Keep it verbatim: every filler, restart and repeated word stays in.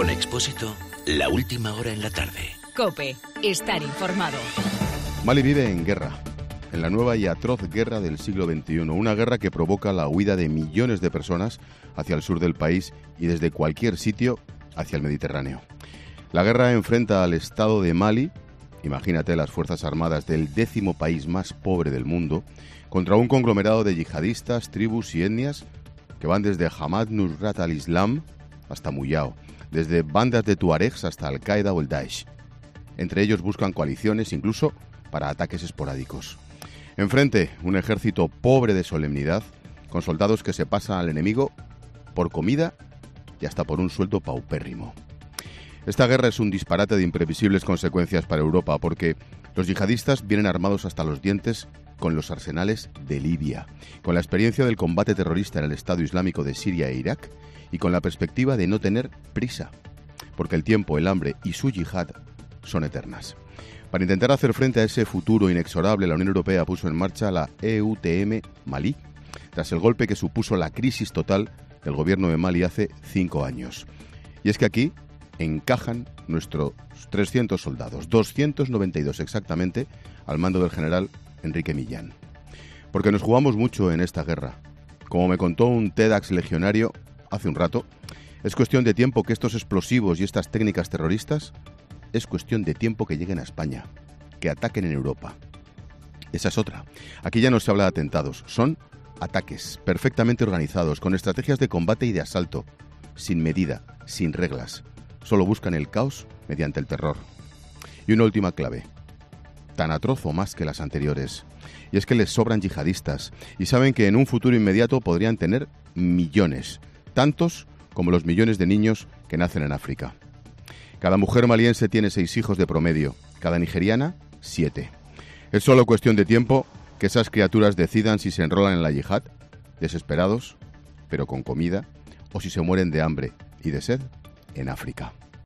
Con Expósito, la última hora en la tarde. COPE, estar informado. Mali vive en guerra, en la nueva y atroz guerra del siglo veintiuno, una guerra que provoca la huida de millones de personas hacia el sur del país y desde cualquier sitio hacia el Mediterráneo. La guerra enfrenta al Estado de Mali, imagínate las fuerzas armadas del décimo país más pobre del mundo, contra un conglomerado de yihadistas, tribus y etnias que van desde Hamad Nusrat al-Islam hasta Muyao, desde bandas de tuaregs hasta Al-Qaeda o el Daesh. Entre ellos buscan coaliciones, incluso para ataques esporádicos. Enfrente, un ejército pobre de solemnidad, con soldados que se pasan al enemigo por comida y hasta por un sueldo paupérrimo. Esta guerra es un disparate de imprevisibles consecuencias para Europa, porque los yihadistas vienen armados hasta los dientes con los arsenales de Libia, con la experiencia del combate terrorista en el Estado Islámico de Siria e Irak, y con la perspectiva de no tener prisa, porque el tiempo, el hambre y su yihad son eternas. Para intentar hacer frente a ese futuro inexorable, la Unión Europea puso en marcha la E U T M Malí, tras el golpe que supuso la crisis total del gobierno de Mali hace cinco años. Y es que aquí encajan nuestros trescientos soldados, doscientos noventa y dos exactamente, al mando del general Enrique Millán. Porque nos jugamos mucho en esta guerra. Como me contó un TEDx legionario hace un rato, es cuestión de tiempo que estos explosivos y estas técnicas terroristas, es cuestión de tiempo que lleguen a España, que ataquen en Europa. Esa es otra. Aquí ya no se habla de atentados, son ataques perfectamente organizados, con estrategias de combate y de asalto, sin medida, sin reglas. Solo buscan el caos mediante el terror. Y una última clave, tan atroz o más que las anteriores, y es que les sobran yihadistas, y saben que en un futuro inmediato podrían tener millones, tantos como los millones de niños que nacen en África. Cada mujer maliense tiene seis hijos de promedio, cada nigeriana, siete. Es solo cuestión de tiempo que esas criaturas decidan si se enrolan en la yihad, desesperados, pero con comida, o si se mueren de hambre y de sed en África.